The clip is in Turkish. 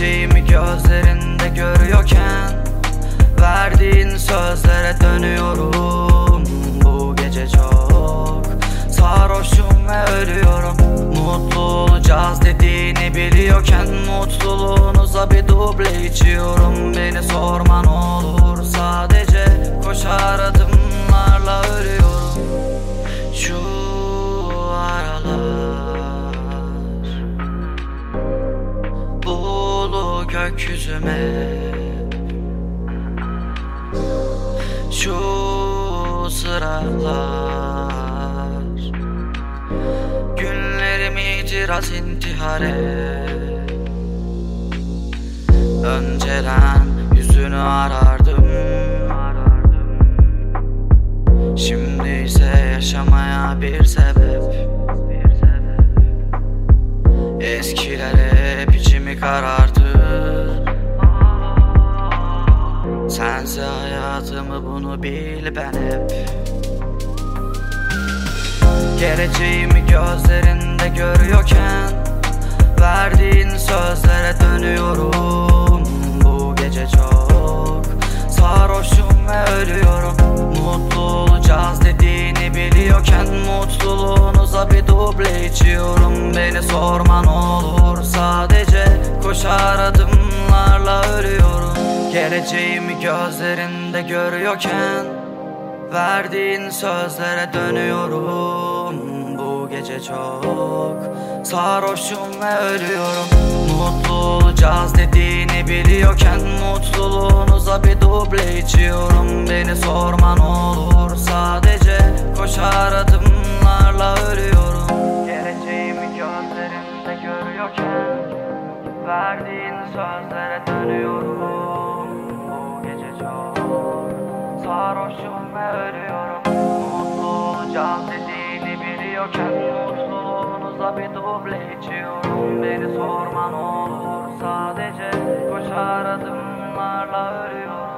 Geleceğimi gözlerinde görüyorken verdiğin sözlere dönüyorum. Bu gece çok sarhoşum ve ölüyorum. Mutlu olacağız dediğini biliyorken mutluluğunuza bir duble içiyorum. Beni sorman olur sadece, koşar adımlarla ölüyorum. Şu aralar buğulu gökyüzüme, şu sıralar günlerimi itiraz intihar et. Önceden yüzünü arardım, şimdi ise yaşamaya bir sebep. Eskiler hep içimi karartır. Sense hayatımı, bunu bil ben hep. Geleceğimi gözlerinde görüyorken verdiğin sözlere dönüyorum. Bu gece çok sarhoşum ve ölüyorum. Mutlu olacağız dediğini biliyorken mutluluğunuza bir duble içiyorum. Beni sorman olur sadece, koşar adımlarla ölüyorum. Geleceğimi gözlerinde görüyorken verdiğin sözlere dönüyorum. Bu gece çok sarhoşum ve ölüyorum. Mutlu olacağız dediğini biliyorken mutluluğunuza bir duble içiyorum. Beni sorman olur sadece, koşar adımlarla ölüyorum. Geleceğimi gözlerinde görüyorken verdiğin sözlere dönüyorum. Bu gece çok sarhoşum ve ölüyorum. Mutlu olacağız dediğini biliyorken mutluluğunuza bir duble içiyorum. Beni sorman olur sadece, koşar adımlarla ölüyorum.